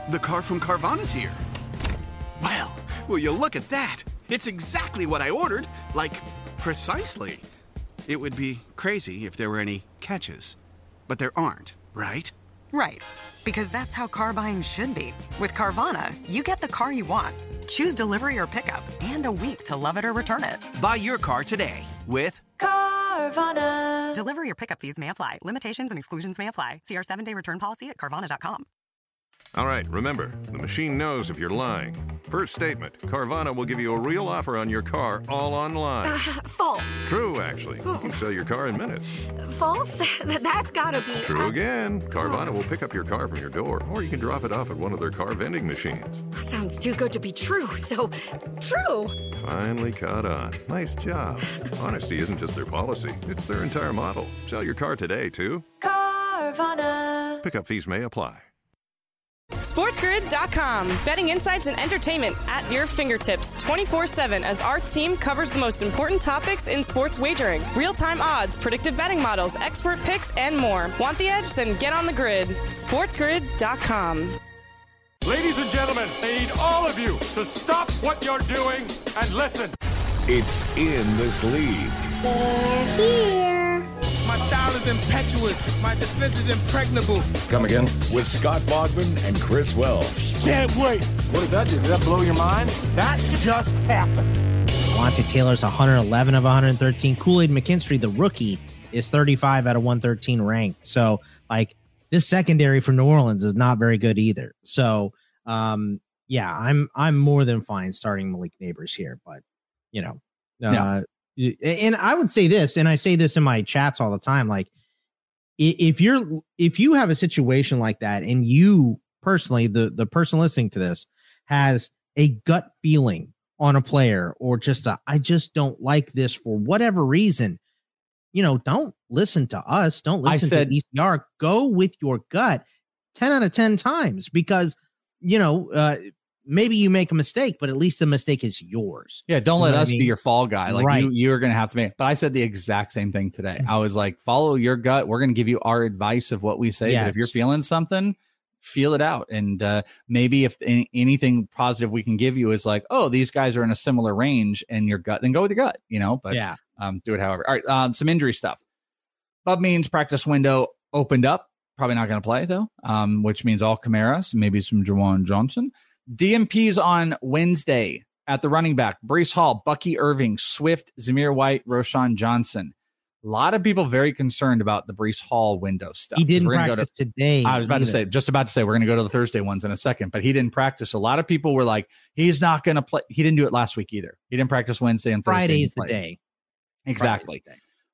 The car from Carvana's here. Well, will you look at that? It's exactly what I ordered. Like, precisely. It would be crazy if there were any catches. But there aren't, right? Right. Because that's how car buying should be. With Carvana, you get the car you want. Choose delivery or pickup and a week to love it or return it. Buy your car today with Carvana. Delivery or pickup fees may apply. Limitations and exclusions may apply. See our 7-day return policy at Carvana.com. All right, remember, the machine knows if you're lying. First statement, Carvana will give you a real offer on your car all online. False. True, actually. You can sell your car in minutes. False? That's gotta be... True again. Carvana will pick up your car from your door, or you can drop it off at one of their car vending machines. Sounds too good to be true, so true. Finally caught on. Nice job. Honesty isn't just their policy, it's their entire model. Sell your car today, too. Carvana. Pickup fees may apply. SportsGrid.com. Betting insights and entertainment at your fingertips 24/7 as our team covers the most important topics in sports wagering. Real-time odds, predictive betting models, expert picks, and more. Want the edge? Then get on the grid. SportsGrid.com. Ladies and gentlemen, I need all of you to stop what you're doing and listen. It's in this league. They're here. My style is impetuous. My defense is impregnable. Come again? With Scott Bogman and Chris Welsh. Can't wait. What does that do? Does that blow your mind? That just happened. Lawrence Taylor's 111 of 113. Kool-Aid McKinstry, the rookie, is 35 out of 113 ranked. So, like, this secondary for New Orleans is not very good either. So, yeah, I'm more than fine starting Malik Neighbors here, but and I would say this, and I say this in my chats all the time, like if you have a situation like that and you personally, the person listening to this has a gut feeling on a player or just I just don't like this for whatever reason, don't listen to us. Don't listen to ECR. Go with your gut 10 out of 10 times because, maybe you make a mistake, but at least the mistake is yours. Yeah, don't let us be your fall guy. Like right. you're going to have to make. But I said the exact same thing today. I was like, follow your gut. We're going to give you our advice of what we say. Yes. But if you're feeling something, feel it out. And maybe if anything positive we can give you is like, oh, these guys are in a similar range and your gut, then go with your gut, But yeah, do it however. All right, some injury stuff. Bub Means practice window opened up. Probably not going to play though, which means all Camaras, maybe some Juwan Johnson. DMPs on Wednesday at the running back, Breece Hall, Bucky Irving, Swift, Zamir White, Roschon Johnson. A lot of people very concerned about the Breece Hall window stuff. He didn't practice today. I was about to say we're going to go to the Thursday ones in a second, but he didn't practice. A lot of people were like, he's not going to play. He didn't do it last week either. He didn't practice Wednesday and Thursday. Friday's the day. Exactly.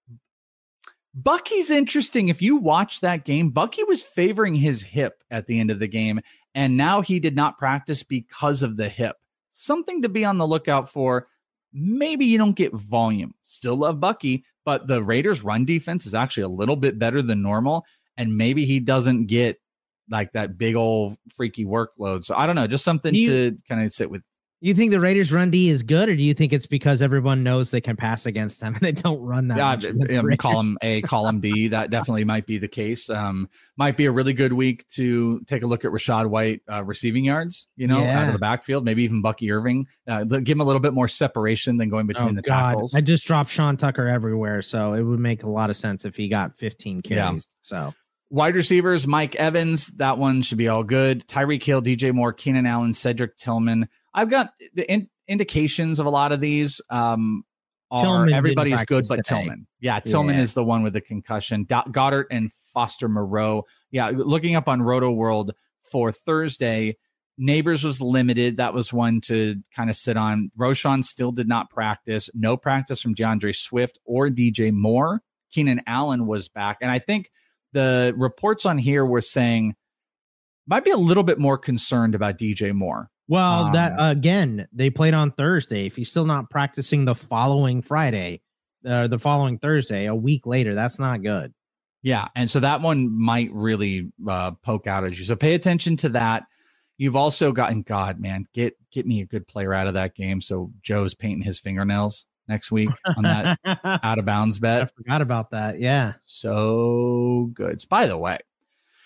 Bucky's interesting. If you watch that game, Bucky was favoring his hip at the end of the game, and now he did not practice because of the hip. Something to be on the lookout for. Maybe you don't get volume. Still love Bucky, but the Raiders' run defense is actually a little bit better than normal, and maybe he doesn't get like that big old freaky workload. So I don't know, just something to kind of sit with. You think the Raiders run D is good, or do you think it's because everyone knows they can pass against them and they don't run that much? Column A, column B, that definitely might be the case. Might be a really good week to take a look at Rachaad White receiving yards, out of the backfield, maybe even Bucky Irving. Give him a little bit more separation than going between the tackles. I just dropped Sean Tucker everywhere, so it would make a lot of sense if he got 15 carries. Yeah. So wide receivers, Mike Evans, that one should be all good. Tyreek Hill, DJ Moore, Keenan Allen, Cedric Tillman. I've got the indications of a lot of these are everybody's good, but today. Tillman. Yeah, Tillman is the one with the concussion. Goddard and Foster Moreau. Yeah, looking up on Roto World for Thursday, Neighbors was limited. That was one to kind of sit on. Roschon still did not practice. No practice from DeAndre Swift or DJ Moore. Keenan Allen was back. And I think the reports on here were saying might be a little bit more concerned about DJ Moore. Well, that again, they played on Thursday. If he's still not practicing the following Friday, the following Thursday, a week later, that's not good. Yeah. And so that one might really poke out at you. So pay attention to that. You've also gotten, God, man, get me a good player out of that game. So Joe's painting his fingernails next week on that out of bounds bet. I forgot about that. Yeah. So good. By the way,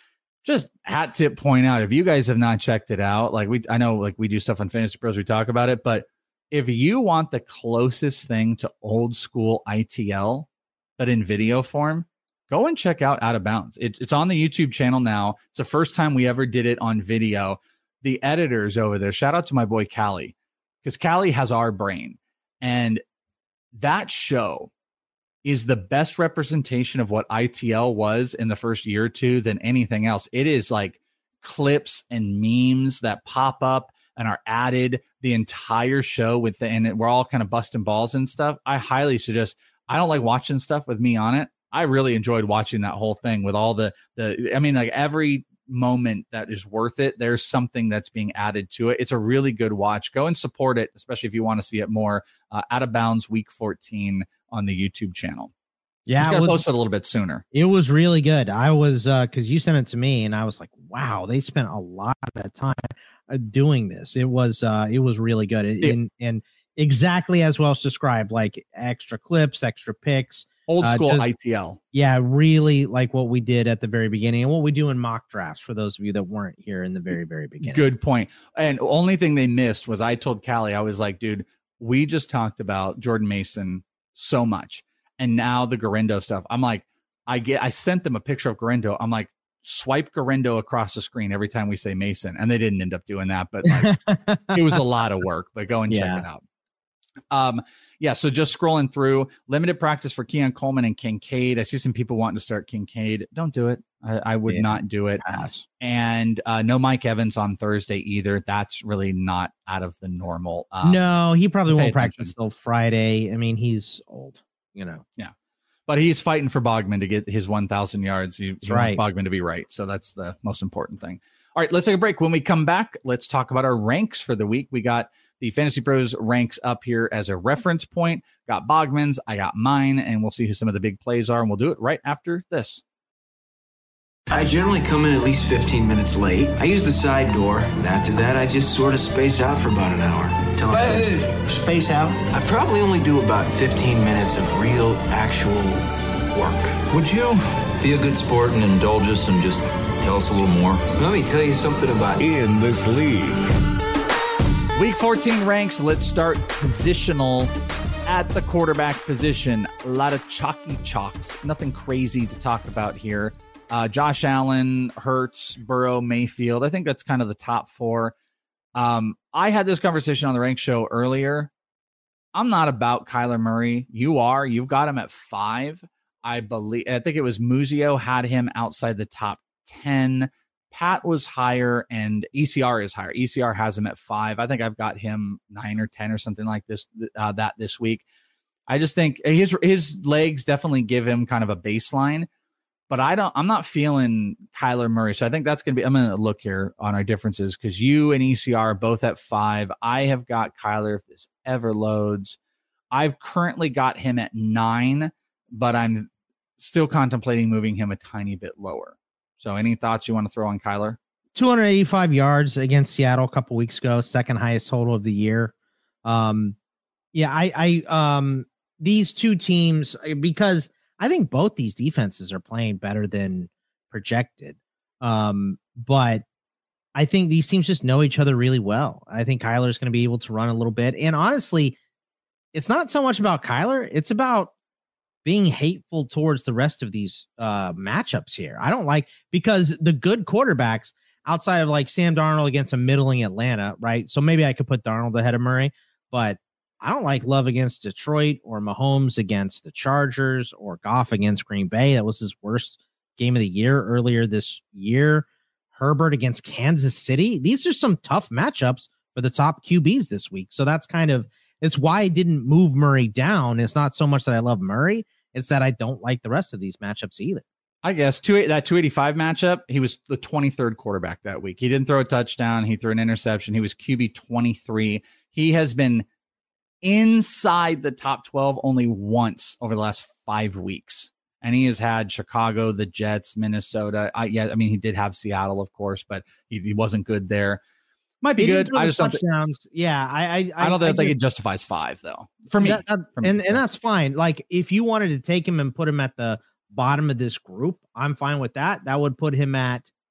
just hat tip point out, if you guys have not checked it out, I know we do stuff on Fantasy Pros, we talk about it, but if you want the closest thing to old school ITL, but in video form, go and check out Out of Bounds. It's on the YouTube channel now. It's the first time we ever did it on video. The editors over there, shout out to my boy Callie, because Callie has our brain. And that show is the best representation of what ITL was in the first year or two than anything else. It is like clips and memes that pop up and are added the entire show and we're all kind of busting balls and stuff. I highly suggest. I don't like watching stuff with me on it. I really enjoyed watching that whole thing with all every moment that is worth it. There's something that's being added to it. It's a really good watch. Go and support it, especially if you want to see it more. Out of Bounds Week 14 on the YouTube channel. Yeah, I posted a little bit sooner. It was really good. I was because you sent it to me, and I was like, "Wow, they spent a lot of time doing this." It was really good, and exactly as Welsh described, like extra clips, extra picks, old school ITL. Yeah, really like what we did at the very beginning and what we do in mock drafts for those of you that weren't here in the very, very beginning. Good point. And only thing they missed was I told Callie, I was like, dude, we just talked about Jordan Mason so much. And now the Garindo stuff. I'm like, I sent them a picture of Garindo. I'm like, swipe Garindo across the screen every time we say Mason. And they didn't end up doing that, but it was a lot of work, but go and check it out. So just scrolling through, limited practice for Keon Coleman and Kincaid. I see some people wanting to start Kincaid. Don't do it. I would not do it. Pass. And no Mike Evans on Thursday either. That's really not out of the normal. No, he probably won't practice till Friday. I mean, he's old, Yeah. But he's fighting for Bogman to get his 1,000 yards. He wants Bogman to be right. So that's the most important thing. All right, let's take a break. When we come back, let's talk about our ranks for the week. We got the Fantasy Pros ranks up here as a reference point. Got Bogman's, I got mine, and we'll see who some of the big plays are, and we'll do it right after this. I generally come in at least 15 minutes late. I use the side door, and after that, I just sort of space out for about an hour. Space out? I probably only do about 15 minutes of real, actual work. Would you be a good sport and indulge us and just tell us a little more? Let me tell you something about In This League. Week 14 ranks. Let's start positional at the quarterback position. A lot of chalky chalks. Nothing crazy to talk about here. Josh Allen, Hurts, Burrow, Mayfield. I think that's kind of the top four. I had this conversation on the Rank Show earlier. I'm not about Kyler Murray. You are. You've got him at 5. I think it was Muzio had him outside the top 10. Pat was higher and ECR is higher. ECR has him at 5. I think I've got him 9 or 10 or something like this, this week. I just think his legs definitely give him kind of a baseline, but I'm not feeling Kyler Murray. So I think that's going to be, I'm going to look here on our differences because you and ECR are both at 5. I have got Kyler if this ever loads. I've currently got him at 9, but I'm still contemplating moving him a tiny bit lower. So any thoughts you want to throw on Kyler? 285 yards against Seattle a couple weeks ago, second highest total of the year. These two teams, because I think both these defenses are playing better than projected. But I think these teams just know each other really well. I think Kyler is going to be able to run a little bit. And honestly, it's not so much about Kyler. It's about being hateful towards the rest of these matchups here. I don't like, because the good quarterbacks outside of like Sam Darnold against a middling Atlanta, right? So maybe I could put Darnold ahead of Murray, but I don't like Love against Detroit or Mahomes against the Chargers or Goff against Green Bay. That was his worst game of the year earlier this year. Herbert against Kansas City. These are some tough matchups for the top QBs this week. So that's it's why I didn't move Murray down. It's not so much that I love Murray. It's that I don't like the rest of these matchups either. I guess that 285 matchup, he was the 23rd quarterback that week. He didn't throw a touchdown. He threw an interception. He was QB 23. He has been inside the top 12 only once over the last 5 weeks. And he has had Chicago, the Jets, Minnesota. He did have Seattle, of course, but he wasn't good there. Might be good. I just don't touchdowns. I don't think it justifies 5 though. For me. And that's fine. Like if you wanted to take him and put him at the bottom of this group, I'm fine with that. That would put him at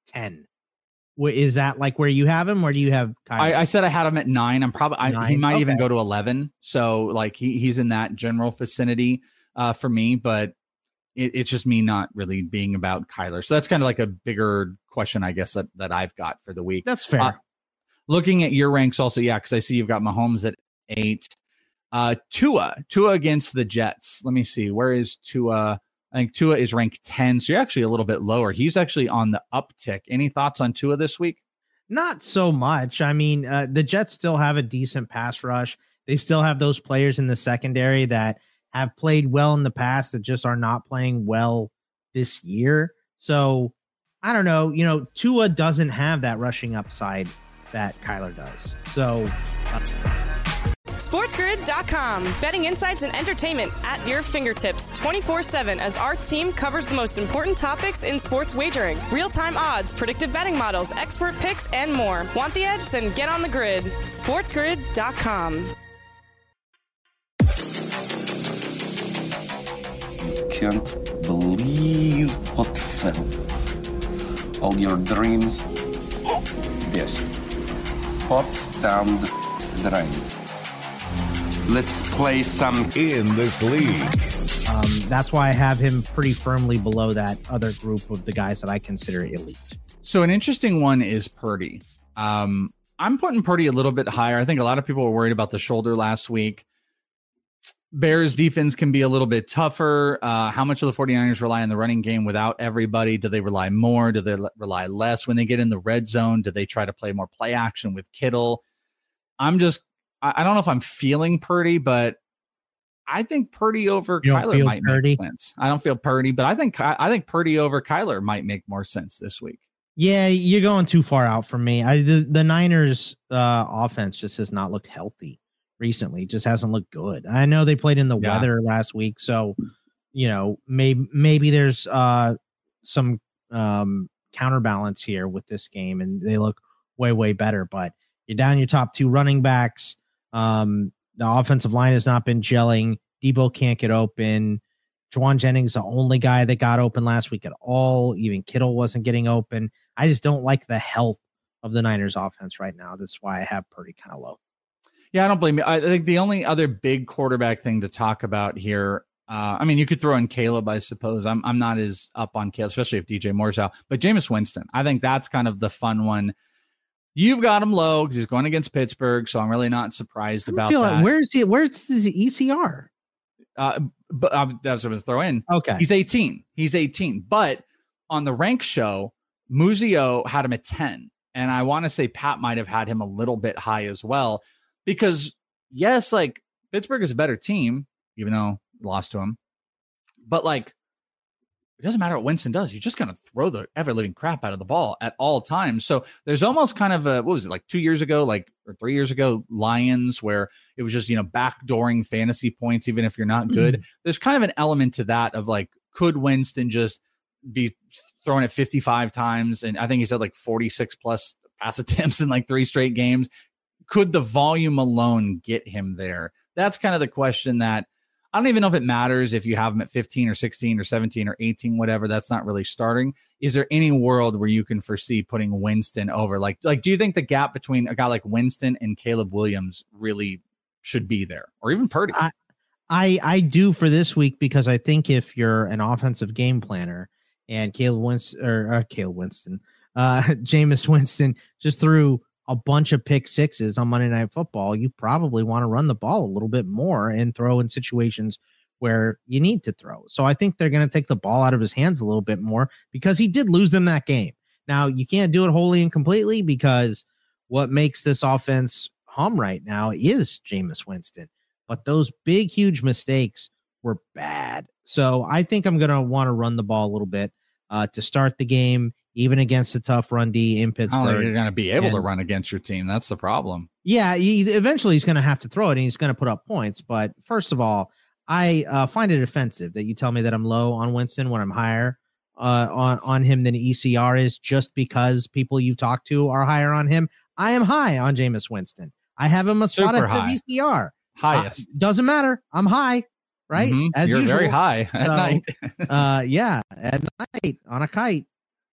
10. Is that like where you have him? Where do you have Kyler? I said I had him at 9. I'm probably he might even go to 11. So like he's in that general vicinity for me, but it's just me not really being about Kyler. So that's kind of like a bigger question, I guess, that I've got for the week. That's fair. Looking at your ranks also, yeah, because I see you've got Mahomes at 8. Tua against the Jets. Let me see. Where is Tua? I think Tua is ranked 10, so you're actually a little bit lower. He's actually on the uptick. Any thoughts on Tua this week? Not so much. I mean, the Jets still have a decent pass rush. They still have those players in the secondary that have played well in the past that just are not playing well this year. So I don't know. You know, Tua doesn't have that rushing upside that Kyler does. So SportsGrid.com. Betting insights and entertainment at your fingertips 24/7 as our team covers the most important topics in sports wagering. Real-time odds, predictive betting models, expert picks, and more. Want the edge? Then get on the grid. SportsGrid.com. You can't believe what fell. All your dreams, dust. Pops down the drain. Let's play some in this league. That's why I have him pretty firmly below that other group of the guys that I consider elite. So an interesting one is Purdy. I'm putting Purdy a little bit higher. I think a lot of people were worried about the shoulder last week. Bears defense can be a little bit tougher. How much of the 49ers rely on the running game without everybody? Do they rely more? Do they rely less when they get in the red zone? Do they try to play more play action with Kittle? I don't know if I'm feeling Purdy, but I think Purdy over Kyler might make sense. I don't feel Purdy, but I think Purdy over Kyler might make more sense this week. Yeah, you're going too far out for me. The Niners offense just has not looked healthy recently. It just hasn't looked good. I know they played in the weather last week, so you know maybe there's some counterbalance here with this game, and they look way better. But you're down your top 2 running backs. The offensive line has not been gelling. Debo can't get open. Juwan Jennings, the only guy that got open last week at all. Even Kittle wasn't getting open. I just don't like the health of the Niners offense right now. That's why I have Purdy kind of low. Yeah, I don't blame you. I think the only other big quarterback thing to talk about here, I mean, you could throw in Caleb, I suppose. I'm not as up on Caleb, especially if DJ Moore's out. But Jameis Winston, I think that's kind of the fun one. You've got him low because he's going against Pittsburgh, so I'm really not surprised about that. Like, where's his ECR? But that's what I was going to throw in. Okay. He's 18. But on the rank show, Muzio had him at 10. And I want to say Pat might have had him a little bit high as well. Because, yes, like, Pittsburgh is a better team, even though lost to him. But, like, it doesn't matter what Winston does. You're just going to throw the ever-living crap out of the ball at all times. So there's almost kind of a, what was it, like 2 years ago, or 3 years ago, Lions, where it was just, backdooring fantasy points, even if you're not good. There's kind of an element to that of, like, could Winston just be throwing it 55 times? And I think he said, like, 46-plus pass attempts in, like, 3 straight games. Could the volume alone get him there? That's kind of the question that I don't even know if it matters if you have him at 15 or 16 or 17 or 18, whatever. That's not really starting. Is there any world where you can foresee putting Winston over? Like, do you think the gap between a guy like Winston and Caleb Williams really should be there, or even Purdy? I do for this week, because I think if you're an offensive game planner and Jameis Winston just threw a bunch of pick sixes on Monday Night Football, you probably want to run the ball a little bit more and throw in situations where you need to throw. So I think they're going to take the ball out of his hands a little bit more, because he did lose them that game. Now, you can't do it wholly and completely, because what makes this offense hum right now is Jameis Winston. But those big, huge mistakes were bad. So I think I'm going to want to run the ball a little bit to start the game, even against a tough run D in Pittsburgh. I don't think you're going to be able to run against your team. That's the problem. Yeah, eventually he's going to have to throw it, and he's going to put up points. But first of all, I find it offensive that you tell me that I'm low on Winston when I'm higher on him than ECR is, just because people you talk to are higher on him. I am high on Jameis Winston. I have him a spot at ECR. Highest. Doesn't matter. I'm high, right? Mm-hmm. As You're usual. very high at night. Yeah, at night on a kite.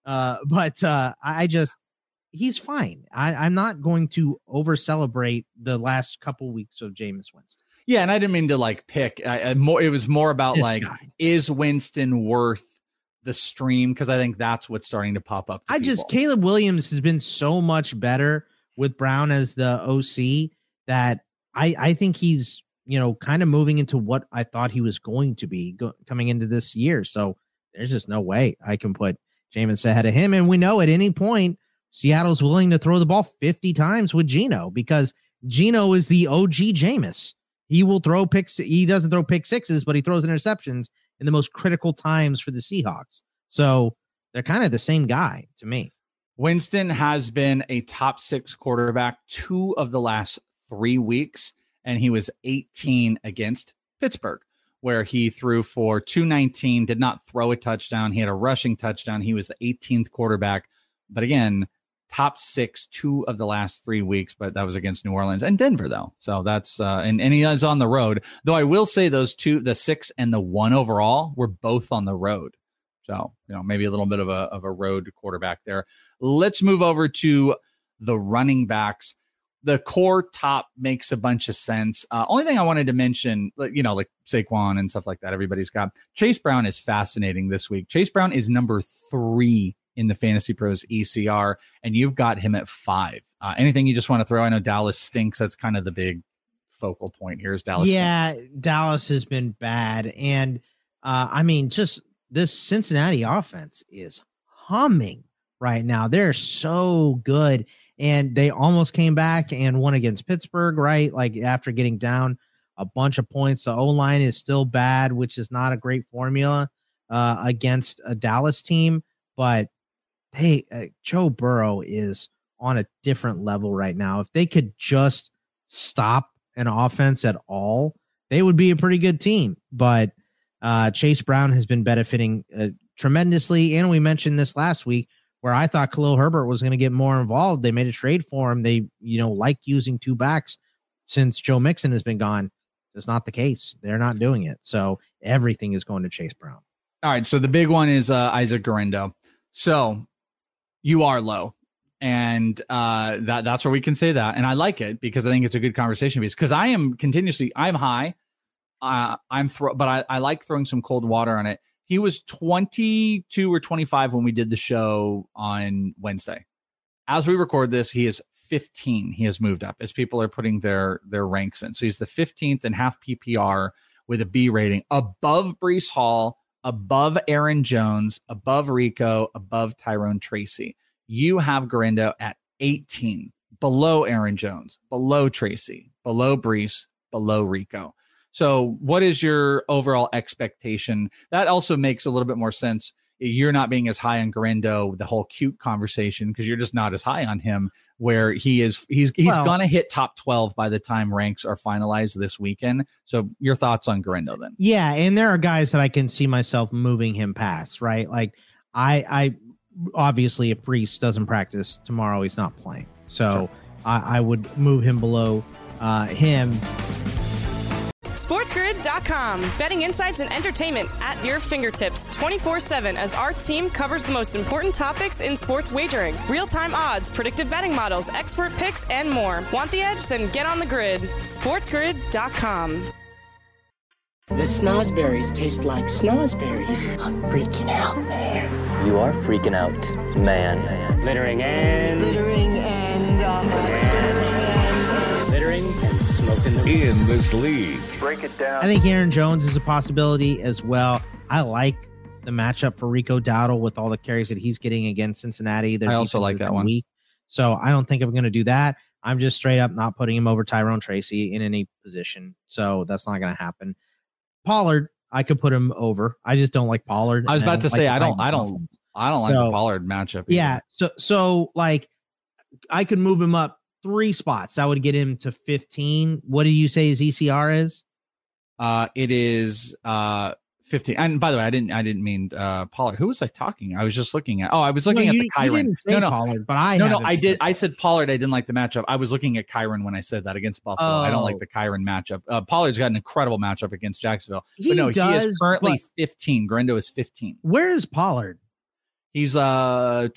He's fine. I'm not going to over celebrate the last couple weeks of Jameis Winston. Yeah, and I didn't mean to like pick. It was more about this like, guy. Is Winston worth the stream? Because I think that's what's starting to pop up. Caleb Williams has been so much better with Brown as the OC that I think he's, kind of moving into what I thought he was going to be coming into this year. So there's just no way I can put Jameis ahead of him. And we know at any point, Seattle's willing to throw the ball 50 times with Geno because Geno is the OG Jameis. He will throw picks. He doesn't throw pick sixes, but he throws interceptions in the most critical times for the Seahawks. So they're kind of the same guy to me. Winston has been a top 6 quarterback 2 of the last 3 weeks, and he was 18 against Pittsburgh, where he threw for 219, did not throw a touchdown. He had a rushing touchdown. He was the 18th quarterback. But again, top 6 2 of the last 3 weeks, but that was against New Orleans and Denver, though. So that's and he is on the road. Though I will say those 2, the 6 and the 1 overall, were both on the road. So, maybe a little bit of a road quarterback there. Let's move over to the running backs. The core top makes a bunch of sense. Only thing I wanted to mention, like Saquon and stuff like that, everybody's got. Chase Brown is fascinating this week. Chase Brown is number 3 in the Fantasy Pros ECR, and you've got him at 5. Anything you just want to throw? I know Dallas stinks. That's kind of the big focal point here is Dallas. Yeah, stinks. Dallas has been bad. And just this Cincinnati offense is humming right now. They're so good. And they almost came back and won against Pittsburgh, right? Like after getting down a bunch of points, the O-line is still bad, which is not a great formula against a Dallas team. But hey, Joe Burrow is on a different level right now. If they could just stop an offense at all, they would be a pretty good team. But Chase Brown has been benefiting tremendously. And we mentioned this last week where I thought Khalil Herbert was going to get more involved. They made a trade for him. They, like using 2 backs since Joe Mixon has been gone. That's not the case. They're not doing it. So everything is going to Chase Brown. All right. So the big one is Isaac Guerendo. So you are low, and that's where we can say that. And I like it because I think it's a good conversation piece because I'm high. But I like throwing some cold water on it. He was 22 or 25 when we did the show on Wednesday. As we record this, he is 15. He has moved up as people are putting their ranks in. So he's the 15th in half PPR with a B rating, above Breece Hall, above Aaron Jones, above Rico, above Tyrone Tracy. You have Guerendo at 18, below Aaron Jones, below Tracy, below Breece, below Rico. So what is your overall expectation? That also makes a little bit more sense. You're not being as high on Guerendo, the whole cute conversation, because you're just not as high on him, where he's going to hit top 12 by the time ranks are finalized this weekend. So your thoughts on Guerendo then? Yeah. And there are guys that I can see myself moving him past, right? Like I obviously, if Breece doesn't practice tomorrow, he's not playing. So sure. I would move him below him. SportsGrid.com. Betting insights and entertainment at your fingertips 24/7 as our team covers the most important topics in sports wagering. Real-time odds, predictive betting models, expert picks, and more. Want the edge? Then get on the grid. SportsGrid.com. The snozberries taste like snozberries. I'm freaking out, man. You are freaking out, man. Littering and smoking in this league. Break it down. I think Aaron Jones is a possibility as well. I like the matchup for Rico Dowdle with all the carries that he's getting against Cincinnati. I also like that one. Weak. So I don't think I'm going to do that. I'm just straight up not putting him over Tyrone Tracy in any position. So that's not going to happen. Pollard, I could put him over. I just don't like Pollard. I was about to say I don't like the Pollard matchup either. Yeah. So like I could move him up 3 spots. That would get him to 15. What do you say his ECR is? It is 15. And by the way, I didn't mean Pollard. Who was I talking? I was just looking at. Oh, I was looking at the Kyren. You didn't say Pollard, but I did. I said Pollard. I didn't like the matchup. I was looking at Kyren when I said that against Buffalo. I don't like the Kyren matchup. Pollard's got an incredible matchup against Jacksonville. He is currently 15. Guerendo is 15. Where is Pollard? He's 14.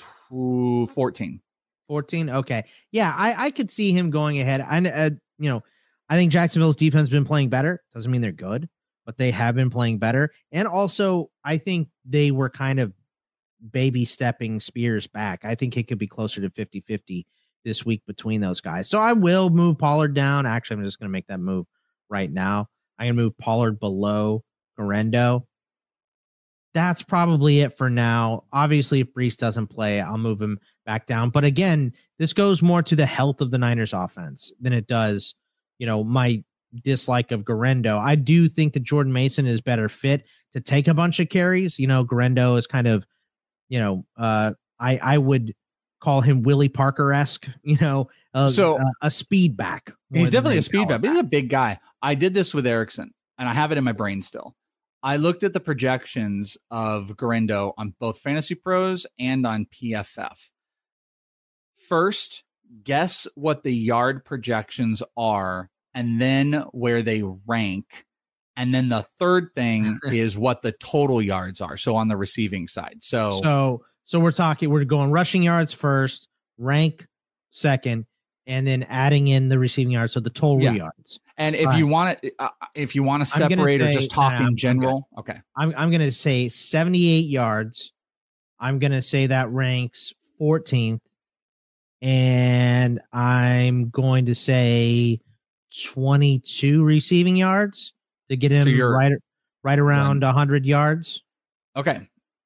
14. Okay. Yeah, I could see him going ahead. I think Jacksonville's defense has been playing better. Doesn't mean they're good, but they have been playing better. And also, I think they were kind of baby stepping Spears back. I think it could be closer to 50-50 this week between those guys. So I will move Pollard down. Actually, I'm just going to make that move right now. I'm going to move Pollard below Guerendo. That's probably it for now. Obviously, if Breece doesn't play, I'll move him back down. But again, this goes more to the health of the Niners offense than it does, my dislike of Guerendo. I do think that Jordan Mason is better fit to take a bunch of carries. Guerendo is kind of, I would call him Willie Parker-esque, a speed back. He's definitely a speed back. He's a big guy. I did this with Erickson, and I have it in my brain still. I looked at the projections of Guerendo on both Fantasy Pros and on PFF. First, guess what the yard projections are, and then where they rank. And then the third thing is what the total yards are. So on the receiving side. So we're going rushing yards first, rank second, and then adding in the receiving yards. So the total yards. And if you want to separate or just talk in general, okay. I'm going to say 78 yards. I'm going to say that ranks 14th. And I'm going to say 22 receiving yards to get him right around 100 yards. Okay.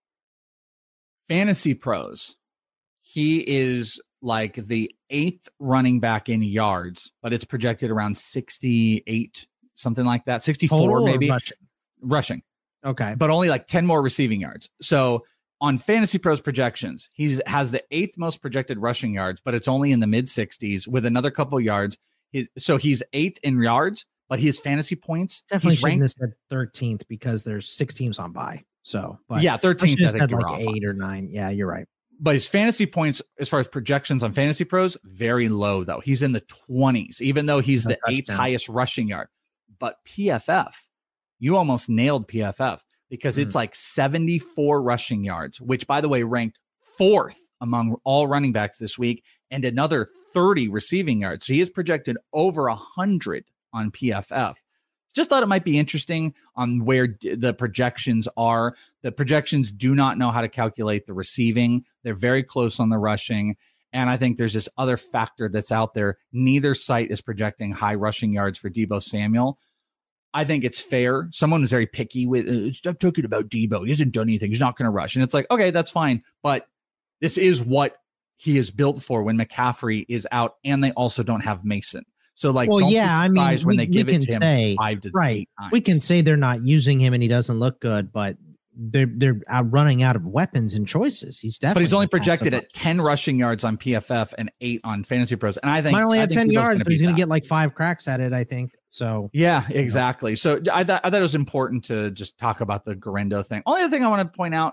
Fantasy Pros. He is like the 8th running back in yards, but it's projected around 68, something like that. 64 total maybe. Rushing. Okay. But only like 10 more receiving yards. So on Fantasy Pros projections, he has the 8th most projected rushing yards, but it's only in the mid 60s with another couple yards. So he's 8th in yards, but his fantasy points definitely shouldn't have said 13th because there's 6 teams on bye. So, but yeah, 13th. I think like 8 or 9. Yeah, you're right. But his fantasy points, as far as projections on Fantasy Pros, very low, though. He's in the 20s, even though he's the 8th highest rushing yard. But PFF, you almost nailed PFF because it's like 74 rushing yards, which, by the way, ranked 4th among all running backs this week, and another 30 receiving yards. So he is projected over 100 on PFF. Just thought it might be interesting on where the projections are. The projections do not know how to calculate the receiving. They're very close on the rushing. And I think there's this other factor that's out there. Neither site is projecting high rushing yards for Deebo Samuel. I think it's fair. Someone is very picky with, stop talking about Deebo. He hasn't done anything. He's not going to rush. And it's like, okay, that's fine. But this is what he is built for when McCaffrey is out, and they also don't have Mason. So, like, well, yeah, I mean, when they give it to him 5 to 8 times. We can say they're not using him and he doesn't look good, but they're running out of weapons and choices. He's definitely, but he's only projected at 10 rushing yards on PFF and 8 on Fantasy Pros. And I think might only have 10 yards, but he's going to get like 5 cracks at it, I think. So, yeah, exactly. So I thought it was important to just talk about the Guerendo thing. Only other thing I want to point out,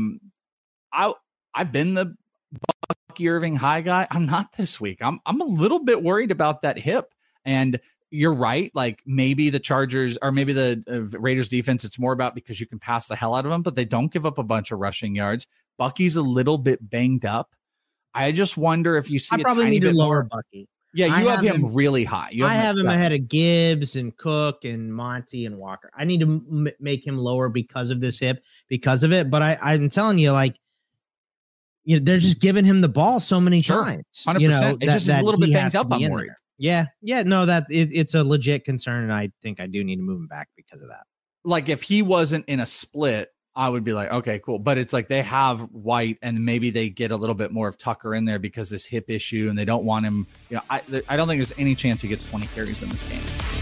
I've been the Bucky Irving high guy. I'm not this week. I'm a little bit worried about that hip. And you're right. Like maybe the Chargers or maybe the Raiders defense, it's more about because you can pass the hell out of them, but they don't give up a bunch of rushing yards. Bucky's a little bit banged up. I just wonder if you see, I probably need to lower Bucky. Yeah. You have him really high. I have him ahead of Gibbs and Cook and Monty and Walker. I need to make him lower because of this hip, because of it. But I'm telling you, like, they're just giving him the ball so many times. 100%. It's just a little bit banged up. I'm worried. Yeah. No, that it's a legit concern. And I think I do need to move him back because of that. Like if he wasn't in a split, I would be like, okay, cool. But it's like they have White and maybe they get a little bit more of Tucker in there because this hip issue and they don't want him. I don't think there's any chance he gets 20 carries in this game.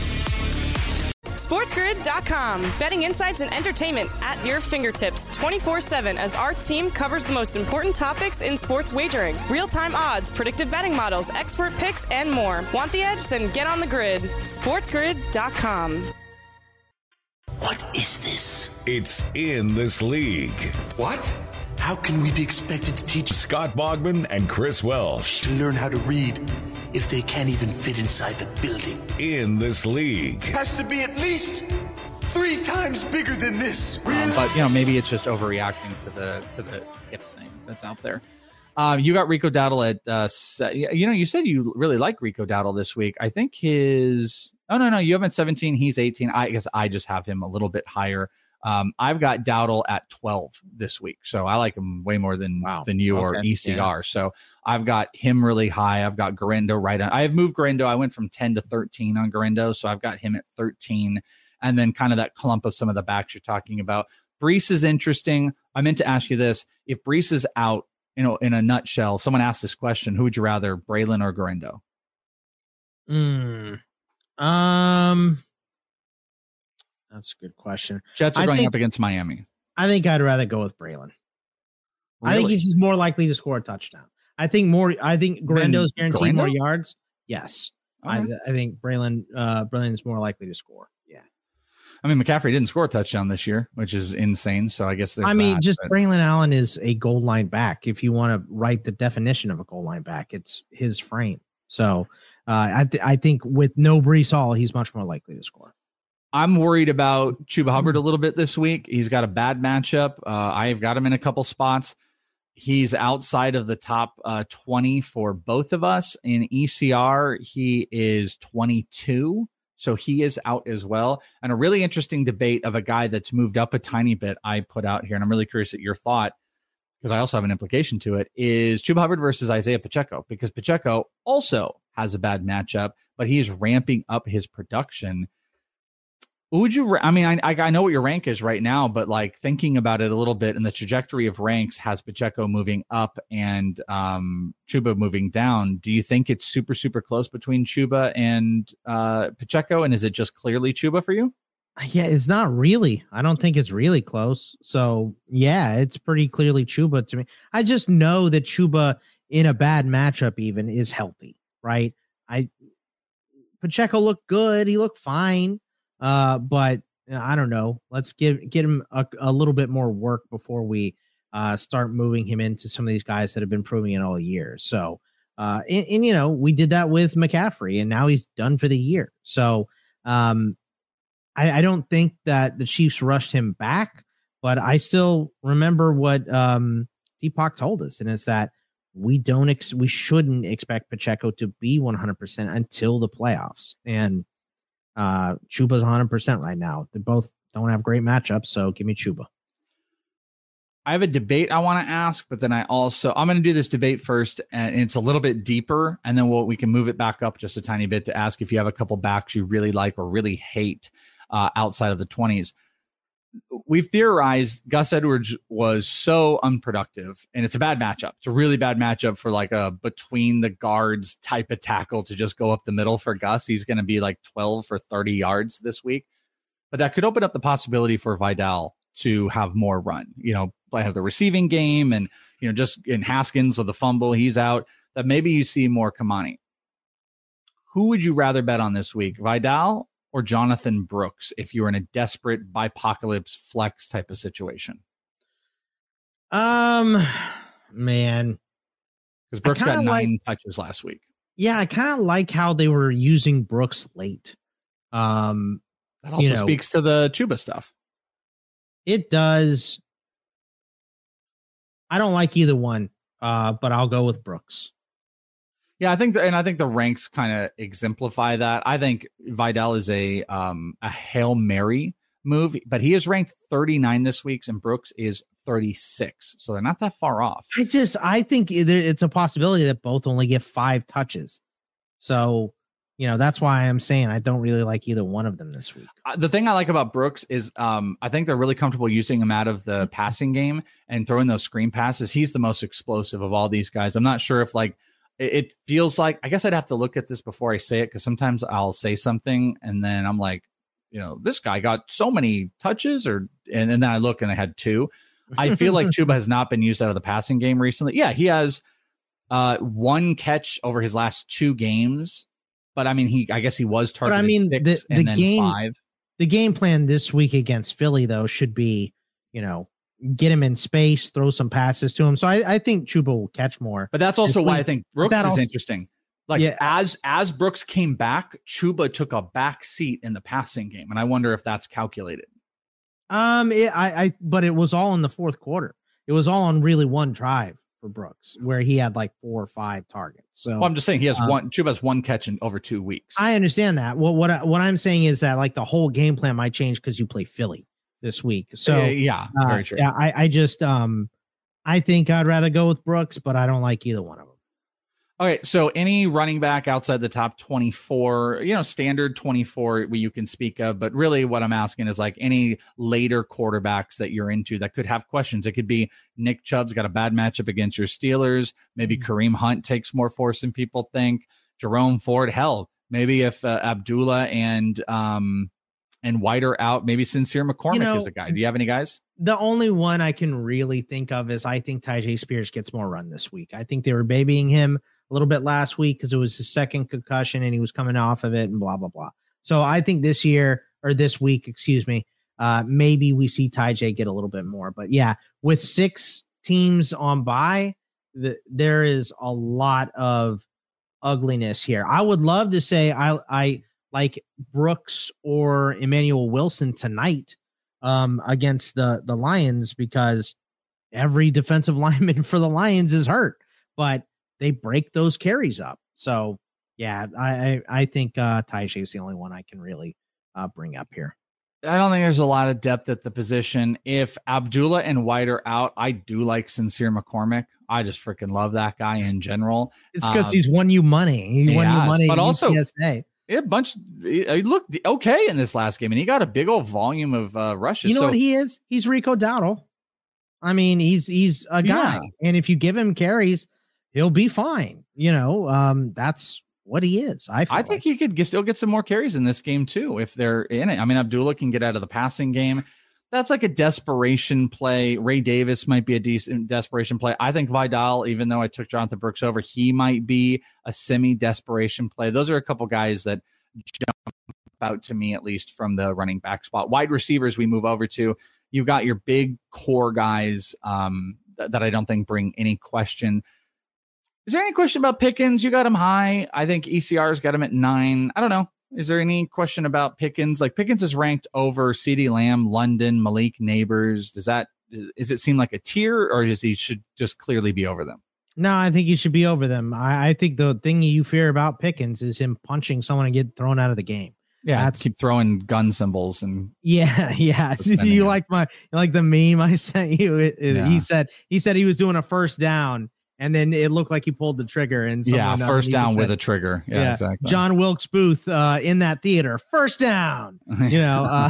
SportsGrid.com. Betting insights and entertainment at your fingertips 24/7 as our team covers the most important topics in sports wagering. Real-time odds, predictive betting models, expert picks, and more. Want the edge? Then get on the grid. SportsGrid.com. What is this? It's In This League. What? How can we be expected to teach Scott Bogman and Chris Welsh to learn how to read if they can't even fit inside the building? In This League. Has to be at least 3 times bigger than this. But maybe it's just overreacting to the hip thing. that's out there. You got Rico Dowdle at, you said you really like Rico Dowdle this week. I think no, you have him at 17. He's 18. I guess I just have him a little bit higher. I've got Dowdle at 12 this week. So I like him way more than you or ECR. Yeah. So I've got him really high. I've got Guerrero right on. I have moved Guerrero. I went from 10 to 13 on Guerrero. So I've got him at 13. And then kind of that clump of some of the backs you're talking about. Breece is interesting. I meant to ask you this. If Breece is out, in a nutshell, someone asked this question, who would you rather, Braylon or Guerrero? That's a good question. Jets are going up against Miami. I think I'd rather go with Braylon. Really? I think he's just more likely to score a touchdown. I think Guerendo's guaranteed more yards. Yes. Okay. I think Braylon's more likely to score. Yeah. I mean, McCaffrey didn't score a touchdown this year, which is insane. So I guess Braylon Allen is a goal line back. If you want to write the definition of a goal line back, it's his frame. So I think with no Breece Hall, he's much more likely to score. I'm worried about Chuba Hubbard a little bit this week. He's got a bad matchup. I've got him in a couple spots. He's outside of the top 20 for both of us. In ECR, he is 22. So he is out as well. And a really interesting debate of a guy that's moved up a tiny bit I put out here, and I'm really curious at your thought, because I also have an implication to it, is Chuba Hubbard versus Isaiah Pacheco, because Pacheco also has a bad matchup, but he is ramping up his production. Would you, I mean, I know what your rank is right now, but like thinking about it a little bit, and the trajectory of ranks has Pacheco moving up and Chuba moving down. Do you think it's super, super close between Chuba and Pacheco? And is it just clearly Chuba for you? Yeah, it's not really. I don't think it's really close. So yeah, it's pretty clearly Chuba to me. I just know that Chuba in a bad matchup even is healthy, right? Pacheco looked good. He looked fine. But I don't know. Let's get him a little bit more work before we start moving him into some of these guys that have been proving it all year. So, we did that with McCaffrey, and now he's done for the year. So, I don't think that the Chiefs rushed him back, but I still remember what Deepak told us, and it's that we shouldn't expect Pacheco to be 100% until the playoffs. And Chuba's 100% right now. They both don't have great matchups, so give me Chuba. I have a debate I want to ask, but then I'm going to do this debate first, and it's a little bit deeper, and then we can move it back up just a tiny bit to ask if you have a couple backs you really like or really hate outside of the 20s. We've theorized Gus Edwards was so unproductive, and it's a bad matchup. It's a really bad matchup for like a between the guards type of tackle to just go up the middle for Gus. He's going to be like 12 for 30 yards this week, but that could open up the possibility for Vidal to have more run, have the receiving game, and, just in Haskins with the fumble, he's out, that maybe you see more Kamani. Who would you rather bet on this week, Vidal or Jonathan Brooks, if you were in a desperate bipocalypse flex type of situation? Man. Because Brooks got 9 touches last week. Yeah, I kind of like how they were using Brooks late. That also speaks to the Chuba stuff. It does. I don't like either one, but I'll go with Brooks. Yeah, I think the ranks kind of exemplify that. I think Vidal is a Hail Mary move, but he is ranked 39 this week, and Brooks is 36, so they're not that far off. I think it's a possibility that both only get 5 touches. So, that's why I'm saying I don't really like either one of them this week. The thing I like about Brooks is I think they're really comfortable using him out of the passing game and throwing those screen passes. He's the most explosive of all these guys. I'm not sure if it feels like, I guess I'd have to look at this before I say it, because sometimes I'll say something and then I'm like, this guy got so many touches, and then I look and I had 2. I feel like Chuba has not been used out of the passing game recently. Yeah, he has 1 catch over his last 2 games, but I mean, I guess he was targeted 6 and then 5. The game plan this week against Philly, though, should be, get him in space, throw some passes to him. So I think Chuba will catch more. But that's also why I think Brooks is interesting. As Brooks came back, Chuba took a back seat in the passing game, and I wonder if that's calculated. But it was all in the fourth quarter. it was all on really one drive for Brooks, where he had like 4 or 5 targets. So well, I'm just saying he has Chuba has 1 catch in over 2 weeks. I understand that. Well, what I'm saying is that like the whole game plan might change because you play Philly this week. So very true. I just I think I'd rather go with Brooks, but I don't like either one of them. Okay, so any running back outside the top 24, standard 24 you can speak of, but really what I'm asking is like any later quarterbacks that you're into that could have questions. It could be Nick Chubb's got a bad matchup against your Steelers. Maybe Kareem Hunt takes more force than people think. Jerome Ford, hell, maybe if Abdullah and White are out, maybe Sincere McCormick is a guy. Do you have any guys? The only one I can really think of is I think Tyjae Spears gets more run this week. I think they were babying him a little bit last week because it was his second concussion and he was coming off of it and blah, blah, blah. So I think this week, maybe we see Tyjae get a little bit more. But yeah, with 6 teams on bye, there is a lot of ugliness here. I would love to say I like Brooks or Emmanuel Wilson tonight against the Lions because every defensive lineman for the Lions is hurt, but they break those carries up. So yeah, I think Tyjae is the only one I can really bring up here. I don't think there's a lot of depth at the position. If Abdullah and White are out, I do like Sincere McCormick. I just freaking love that guy in general. It's because he's won you money. He won you money, but also UTSA. He looked okay in this last game, and he got a big old volume of rushes. You know what he is? He's Rico Dowdle. I mean, he's a guy, and if you give him carries, he'll be fine. That's what he is. I think he could still get some more carries in this game too if they're in it. I mean, Abdullah can get out of the passing game. That's like a desperation play. Ray Davis might be a decent desperation play. I think Vidal, even though I took Jonathan Brooks over, he might be a semi-desperation play. Those are a couple guys that jump out to me, at least from the running back spot. Wide receivers we move over to. You've got your big core guys that I don't think bring any question. Is there any question about Pickens? You got him high. I think ECR's got him at 9. I don't know. Is there any question about Pickens? Like Pickens is ranked over CeeDee Lamb, London, Malik Neighbors. Does it seem like a tier, or he should just clearly be over them? No, I think he should be over them. I think the thing you fear about Pickens is him punching someone and get thrown out of the game. Yeah, keep throwing gun symbols and yeah. You like the meme I sent you? He said he was doing a first down. And then it looked like he pulled the trigger and first down with a trigger. Yeah, exactly. John Wilkes Booth in that theater, first down. No,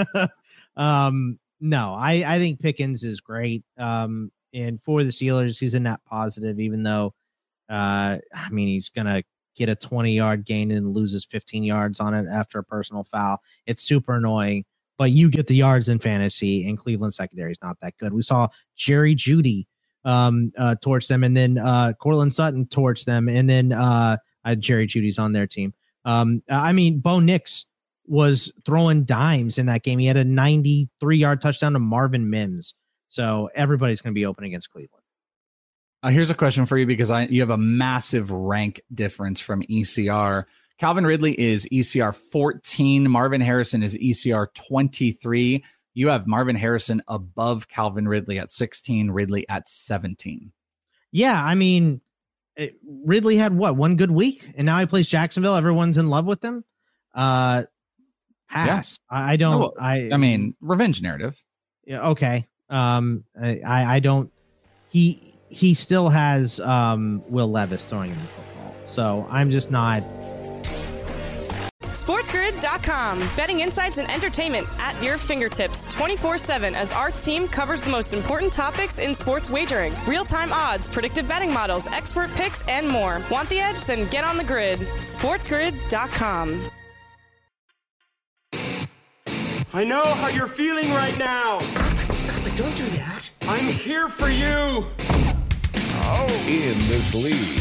I think Pickens is great. And for the Steelers, he's a net positive, even though he's gonna get a 20-yard gain and loses 15 yards on it after a personal foul. It's super annoying, but you get the yards in fantasy, and Cleveland secondary is not that good. We saw Jerry Jeudy torch them, and then Cortland Sutton torch them, and then Jerry Judy's on their team. Bo Nix was throwing dimes in that game. He had a 93-yard touchdown to Marvin Mims. So everybody's going to be open against Cleveland. Here's a question for you, because you have a massive rank difference from ECR. Calvin Ridley is ECR 14. Marvin Harrison is ECR 23. You have Marvin Harrison above Calvin Ridley at 16, Ridley at 17. Yeah, Ridley had one good week, and now he plays Jacksonville. Everyone's in love with him. Pass. Yeah. I don't. Revenge narrative. Yeah. Okay. I don't. He still has Will Levis throwing him the football, so I'm just not. SportsGrid.com. Betting insights and entertainment at your fingertips 24/7 as our team covers the most important topics in sports wagering. Real-time odds, predictive betting models, expert picks, and more. Want the edge? Then get on the grid. SportsGrid.com. I know how you're feeling right now. Stop it. Don't do that. I'm here for you. In this league.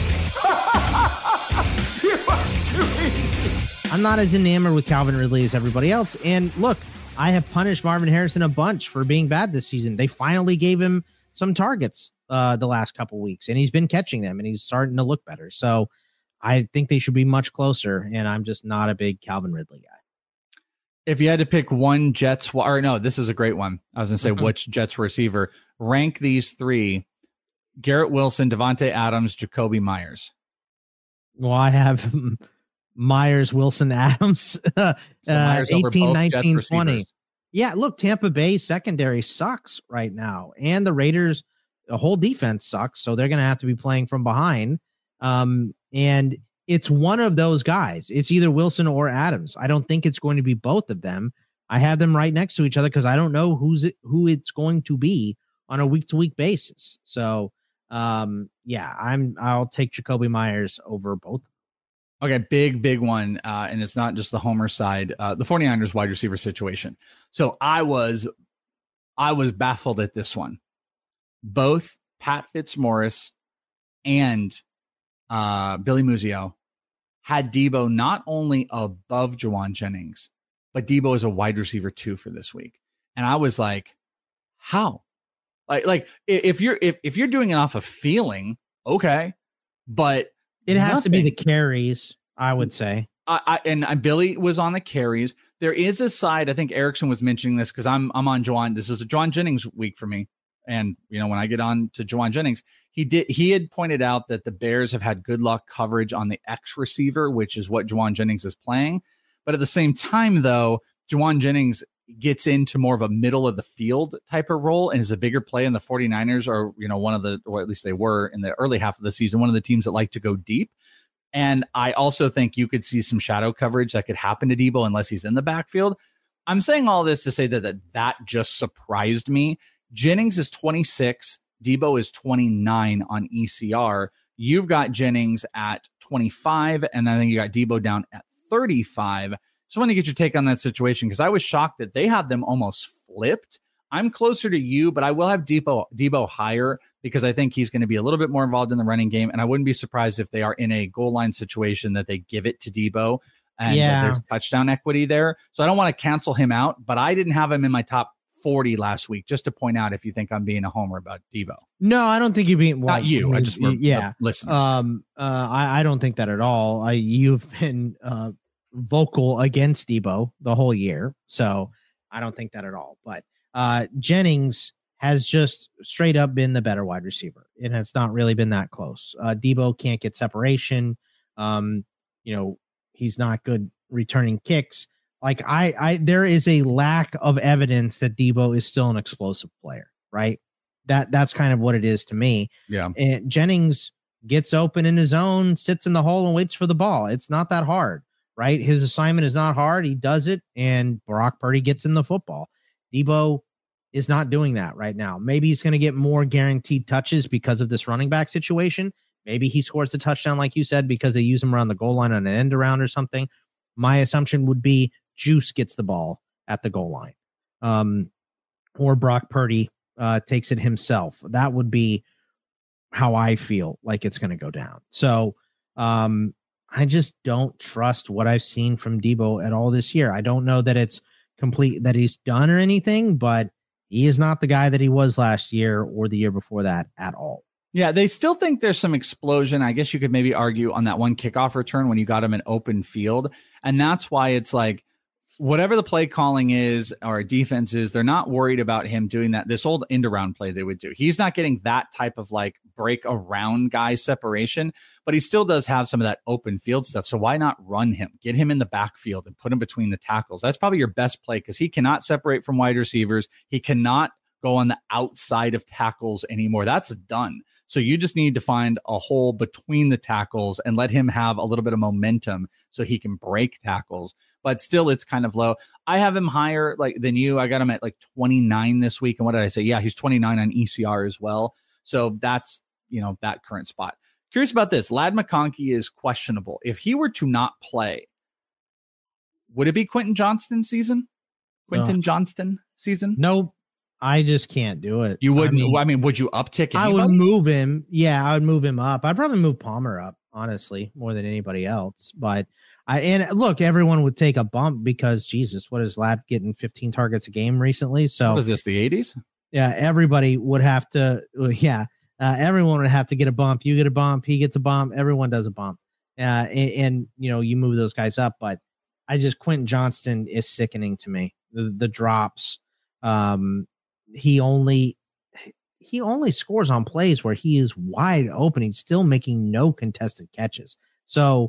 You are doing. I'm not as enamored with Calvin Ridley as everybody else. And look, I have punished Marvin Harrison a bunch for being bad this season. They finally gave him some targets the last couple weeks, and he's been catching them, and he's starting to look better. So I think they should be much closer, and I'm just not a big Calvin Ridley guy. If you had to pick one Jets, or no, this is a great one. I was going to say, which Jets receiver? Rank these three: Garrett Wilson, Devontae Adams, Jacoby Myers. Well, I have Myers, Wilson, Adams, Myers 18, 19, 20. Yeah, look, Tampa Bay secondary sucks right now. And the Raiders, the whole defense sucks. So they're going to have to be playing from behind. And it's one of those guys. It's either Wilson or Adams. I don't think it's going to be both of them. I have them right next to each other because I don't know who it's going to be on a week-to-week basis. So, I'll take Jacoby Myers over both. Okay, big one. And it's not just the homer side, the 49ers wide receiver situation. So I was baffled at this one. Both Pat Fitzmaurice and Billy Muzio had Debo not only above Jauan Jennings, but Debo is a wide receiver 2 for this week. And I was like, how? Like if you're doing it off of feeling, okay, but it has to be the carries, I would say. Billy was on the carries. There is a side, I think Erickson was mentioning this because I'm on Jauan. This is a Jauan Jennings week for me. And, when I get on to Jauan Jennings, he had pointed out that the Bears have had good luck coverage on the X receiver, which is what Jauan Jennings is playing. But at the same time, though, Jauan Jennings gets into more of a middle of the field type of role and is a bigger play. And the 49ers are, one of the, or at least they were in the early half of the season, one of the teams that like to go deep. And I also think you could see some shadow coverage that could happen to Debo unless he's in the backfield. I'm saying all this to say that just surprised me. Jennings is 26. Debo is 29 on ECR. You've got Jennings at 25, and I think you got Debo down at 35. Just want to get your take on that situation because I was shocked that they had them almost flipped. I'm closer to you, but I will have Debo higher because I think he's going to be a little bit more involved in the running game, and I wouldn't be surprised if they are in a goal line situation that they give it to Debo, and there's touchdown equity there. So I don't want to cancel him out, but I didn't have him in my top 40 last week, just to point out if you think I'm being a homer about Debo. No, I don't think you're being not you. I just listen. I don't think that at all. You've been vocal against Debo the whole year, so I don't think that at all. But Jennings has just straight up been the better wide receiver. It has not really been that close. Debo can't get separation. He's not good returning kicks. Like there is a lack of evidence that Debo is still an explosive player, right? That's kind of what it is to me. Yeah. And Jennings gets open in his zone, sits in the hole and waits for the ball. It's not that hard, right? His assignment is not hard. He does it, and Brock Purdy gets in the football. Debo is not doing that right now. Maybe he's going to get more guaranteed touches because of this running back situation. Maybe he scores the touchdown, like you said, because they use him around the goal line on an end around or something. My assumption would be Juice gets the ball at the goal line, or Brock Purdy takes it himself. That would be how I feel like it's going to go down. So I just don't trust what I've seen from Debo at all this year. I don't know that it's complete, that he's done or anything, but he is not the guy that he was last year or the year before that at all. Yeah, they still think there's some explosion. I guess you could maybe argue on that one kickoff return when you got him in open field. And that's why it's like, whatever the play calling is or defense is, they're not worried about him doing that. This old end around play they would do. He's not getting that type of like break around guy separation, but he still does have some of that open field stuff. So why not run him, get him in the backfield and put him between the tackles? That's probably your best play because he cannot separate from wide receivers. He cannot go on the outside of tackles anymore. That's done. So you just need to find a hole between the tackles and let him have a little bit of momentum so he can break tackles. But still, it's kind of low. I have him higher than you. I got him at like 29 this week. And what did I say? Yeah, he's 29 on ECR as well. So that's, that current spot. Curious about this. Ladd McConkey is questionable. If he were to not play, would it be Quentin Johnston season? Nope. I just can't do it. You wouldn't. Would you uptick anybody? I would move him. Yeah, I would move him up. I'd probably move Palmer up, honestly, more than anybody else. But look, everyone would take a bump because Jesus, what is Ladd getting 15 targets a game recently? So what is this, the 80s? Yeah, everybody would have to. Everyone would have to get a bump. You get a bump. He gets a bump. Everyone does a bump. And you move those guys up. But Quentin Johnston is sickening to me. The drops. He only scores on plays where he is wide open. He's still making no contested catches. So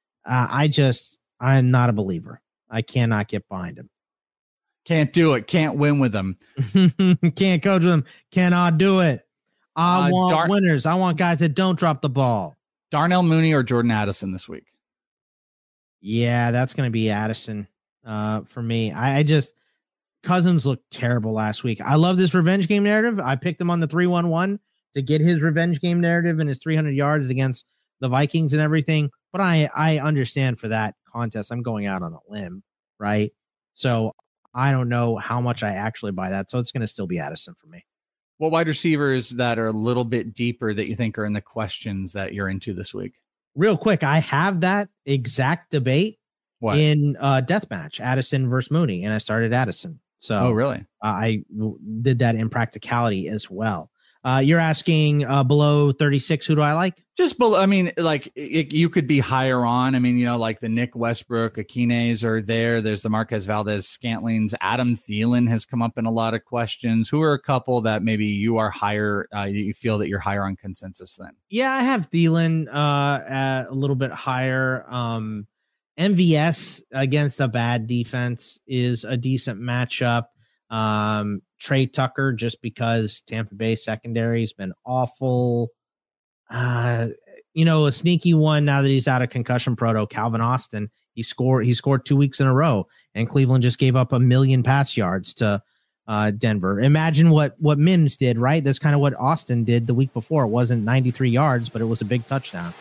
I'm not a believer. I cannot get behind him. Can't do it. Can't win with him. Can't coach with him. Cannot do it. I want winners. I want guys that don't drop the ball. Darnell Mooney or Jordan Addison this week? Yeah, that's going to be Addison for me. Cousins looked terrible last week. I love this revenge game narrative. I picked him on the 3-1-1 to get his revenge game narrative and his 300 yards against the Vikings and everything. But I understand for that contest, I'm going out on a limb, right? So I don't know how much I actually buy that. So it's going to still be Addison for me. What wide receivers that are a little bit deeper that you think are in the questions that you're into this week? Real quick, I have that exact debate in Deathmatch, Addison versus Mooney, and I started Addison. So, really? I did that in practicality as well. You're asking below 36, who do I like? Just below. I mean, like you could be higher on. I mean, like the Nick Westbrook, Akines are there. There's the Marquez Valdez Scantlings. Adam Thielen has come up in a lot of questions. Who are a couple that maybe you are higher? You feel that you're higher on consensus than? Yeah, I have Thielen a little bit higher. MVS against a bad defense is a decent matchup. Trey Tucker, just because Tampa Bay secondary has been awful. A sneaky one now that he's out of concussion proto, Calvin Austin. He scored 2 weeks in a row, and Cleveland just gave up 1 million pass yards to Denver. Imagine what Mims did, right? That's kind of what Austin did the week before. It wasn't 93 yards, but it was a big touchdown.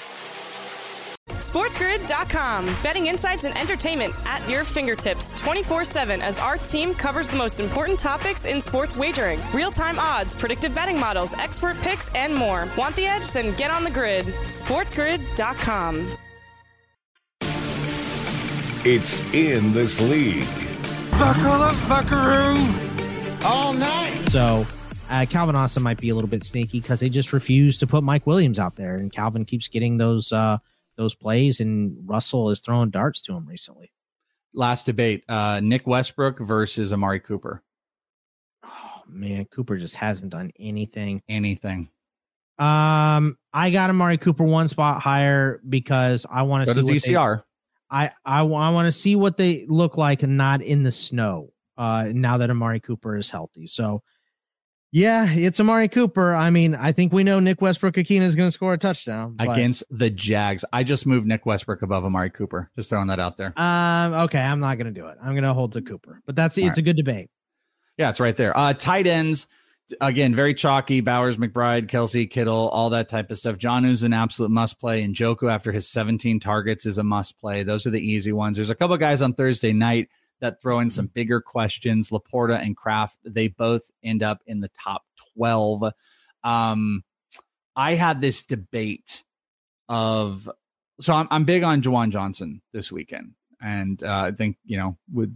SportsGrid.com. Betting insights and entertainment at your fingertips 24/7 as our team covers the most important topics in sports wagering. Real-time odds, predictive betting models, expert picks, and more. Want the edge? Then get on the grid. SportsGrid.com. It's in this league. Buckle up, buckaroo. All night. So Calvin Austin might be a little bit sneaky because they just refuse to put Mike Williams out there, and Calvin keeps getting those plays, and Russell is throwing darts to him recently. Last debate, Nick Westbrook versus Amari Cooper. Oh man, Cooper just hasn't done anything. I got Amari Cooper one spot higher because I want to see what ECR. I want to see what they look like and not in the snow. Now that Amari Cooper is healthy. So yeah, it's Amari Cooper. I mean, I think we know Nick Westbrook-Akina is going to score a touchdown against the Jags. I just moved Nick Westbrook above Amari Cooper. Just throwing that out there. Okay, I'm not going to do it. I'm going to hold to Cooper, but it's a good debate. Yeah, it's right there. Tight ends, again, very chalky. Bowers, McBride, Kelsey, Kittle, all that type of stuff. Jonnu's an absolute must play, and Njoku after his 17 targets is a must play. Those are the easy ones. There's a couple guys on Thursday night that throw in some bigger questions. Laporta and Kraft, they both end up in the top 12. I had this debate of, so I'm big on Juwan Johnson this weekend, and I think with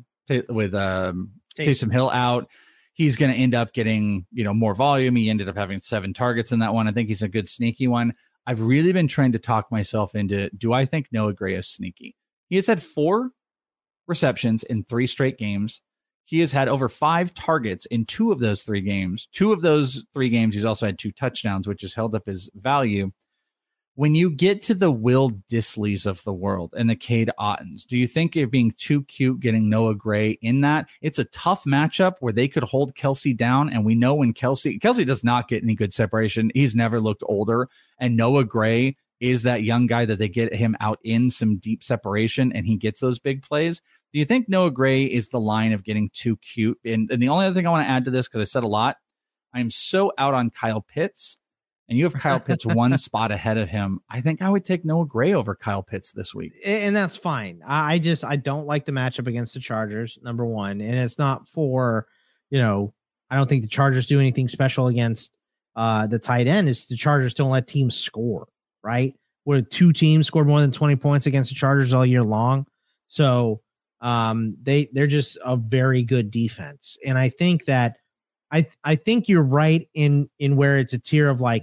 Taysom Hill out, he's going to end up getting more volume. He ended up having 7 targets in that one. I think he's a good sneaky one. I've really been trying to talk myself into, do I think Noah Gray is sneaky? He has had 4 receptions in 3 straight games. He has had over 5 targets in 2 of those 3 games. 2 of those 3 games, he's also had 2 touchdowns, which has held up his value. When you get to the Will Disleys of the world and the Cade Ottons, do you think you're being too cute getting Noah Gray in that? It's a tough matchup where they could hold Kelsey down, and we know when Kelsey does not get any good separation. He's never looked older, and Noah Gray is that young guy that they get him out in some deep separation and he gets those big plays. Do you think Noah Gray is the line of getting too cute? And the only other thing I want to add to this, because I said a lot, I am so out on Kyle Pitts, and you have Kyle Pitts 1 spot ahead of him. I think I would take Noah Gray over Kyle Pitts this week. And that's fine. I don't like the matchup against the Chargers, number one. And it's not for, I don't think the Chargers do anything special against the tight end. It's the Chargers don't let teams score. Right? Where 2 teams scored more than 20 points against the Chargers all year long. So they're just a very good defense. And I think that I think you're right in where it's a tier of like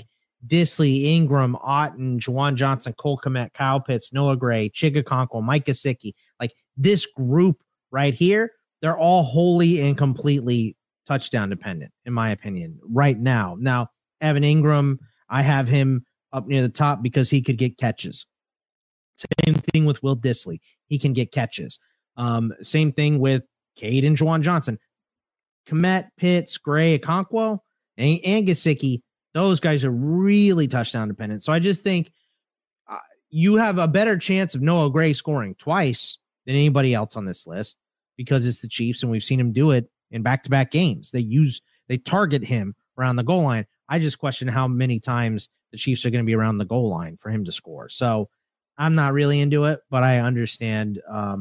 Disley, Ingram, Otten, Juwan Johnson, Cole Kmet, Kyle Pitts, Noah Gray, Chigakonkwo, Mike Gesicki, like this group right here, they're all wholly and completely touchdown dependent, in my opinion, right now. Now, Evan Ingram, I have him up near the top because he could get catches. Same thing with Will Disley. He can get catches. Same thing with Cade and Juwan Johnson. Kmet, Pitts, Gray, Okonkwo, and Gesicki, those guys are really touchdown dependent. So I just think you have a better chance of Noah Gray scoring twice than anybody else on this list because it's the Chiefs, and we've seen him do it in back-to-back games. They target him around the goal line. I just question how many times the Chiefs are going to be around the goal line for him to score. So I'm not really into it, but I understand,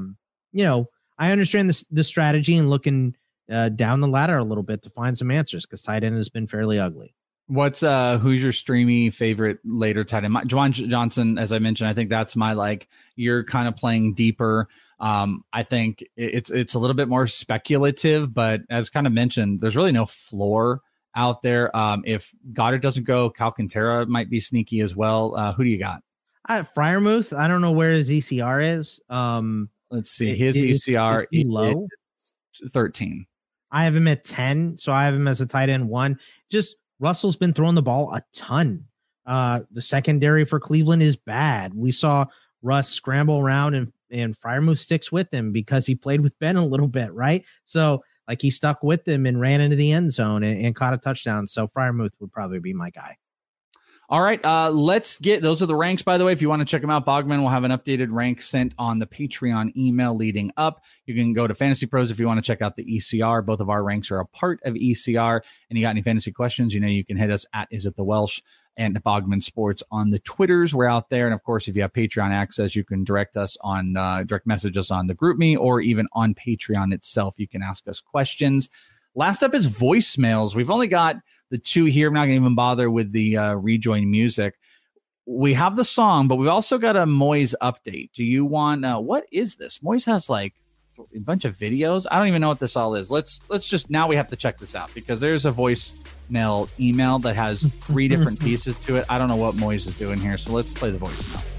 I understand the strategy and looking down the ladder a little bit to find some answers because tight end has been fairly ugly. Who's your streamy favorite later tight end? Juwan Johnson, as I mentioned, I think that's my you're kind of playing deeper. I think it's a little bit more speculative, but as kind of mentioned, there's really no floor out there. If Goddard doesn't go, Alcantara might be sneaky as well. Who do you got? Freiermuth. I don't know where his ECR is. Let's see. His ECR is low. 13. I have him at 10, so I have him as a tight end 1. Just Russell's been throwing the ball a ton. The secondary for Cleveland is bad. We saw Russ scramble around and Freiermuth sticks with him because he played with Ben a little bit, right? So he stuck with him and ran into the end zone and caught a touchdown. So Freiermuth would probably be my guy. All right, let's get those are the ranks, by the way. If you want to check them out, Bogman will have an updated rank sent on the Patreon email leading up. You can go to Fantasy Pros if you want to check out the ECR. Both of our ranks are a part of ECR. And you got any fantasy questions, you can hit us at Is It The Welsh and Bogman Sports on the Twitters. We're out there. And of course, if you have Patreon access, you can direct message us on the GroupMe or even on Patreon itself. You can ask us questions. Last up is voicemails. We've only got the 2 here. I'm not going to even bother with the rejoin music. We have the song, but we've also got a Moyes update. Do you want, what is this? Moyes has a bunch of videos. I don't even know what this all is. Let's just, now we have to check this out because there's a voicemail email that has 3 different pieces to it. I don't know what Moyes is doing here. So let's play the voicemail.